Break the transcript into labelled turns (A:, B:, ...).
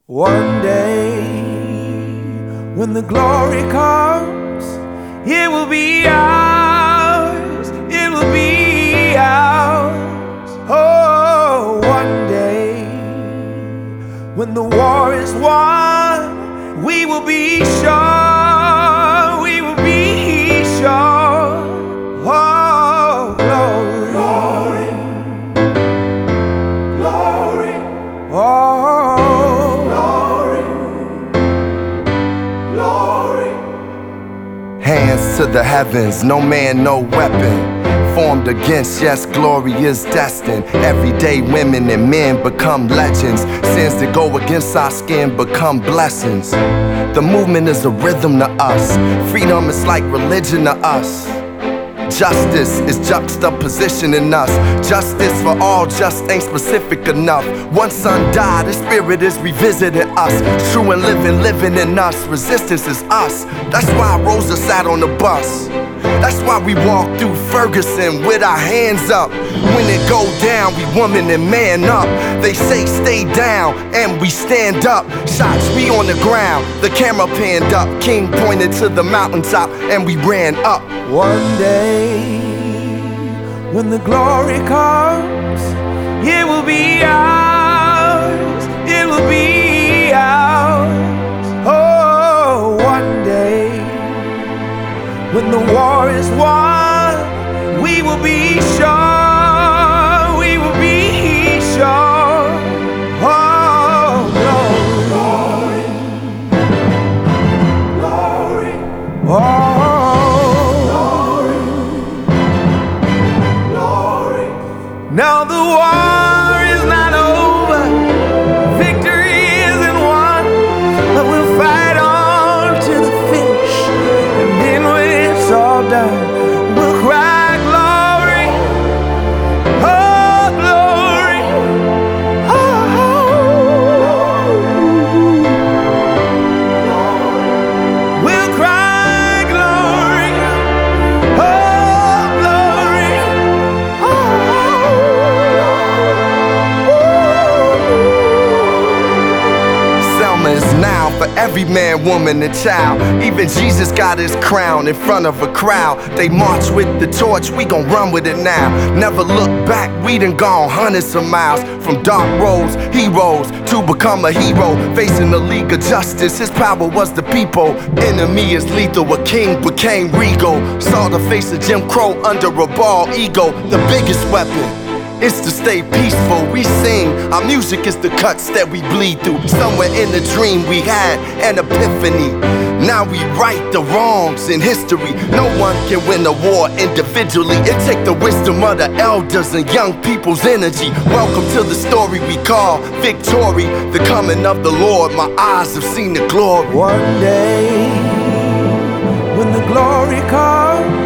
A: One day, when the glory comes, it will be ours, it will be ours. Oh, one day, when the war is won, we will be sure, we will be sure. Oh, glory, glory, glory. Oh,
B: hands to the heavens, no man, no weapon formed against, yes, glory is destined. Everyday women and men become legends. Sins that go against our skin become blessings. The movement is a rhythm to us. Freedom is like religion to us. Justice is juxtaposition in us. Justice for all just ain't specific enough. One son died, his spirit is revisiting us. True and living in us. Resistance is us. That's why Rosa sat on the bus. That's why we walk through Ferguson with our hands up. When it go down, we woman and man up. They say stay down, and we stand up. Shots, we on the ground, the camera panned up. King pointed to the mountaintop, and we ran up.
A: One day, when the glory comes, it will be ours, it will be ours. Oh, one day, when the war is won, we will be sure, we will be sure. Oh, glory, glory, glory. Oh. Now the war is not over, victory isn't won, but we'll fight on to the finish, and then when it's all done, we'll cry glory, oh glory, oh, we'll cry glory, oh glory, oh.
B: Is now for every man, woman, and child. Even Jesus got his crown in front of a crowd. They march with the torch, we gon' run with it now. Never look back, we done gone hundreds of miles. From dark roads, heroes, to become a hero. Facing the League of Justice, his power was the people. Enemy is lethal, a king became regal. Saw the face of Jim Crow under a bald ego. The biggest weapon is to stay peaceful. We sing, our music is the cuts that we bleed through. Somewhere in the dream we had an epiphany. Now we right the wrongs in history. No one can win a war individually. It take the wisdom of the elders and young people's energy. Welcome to the story we call victory. The coming of the Lord, my eyes have seen the glory.
A: One day, when the glory comes,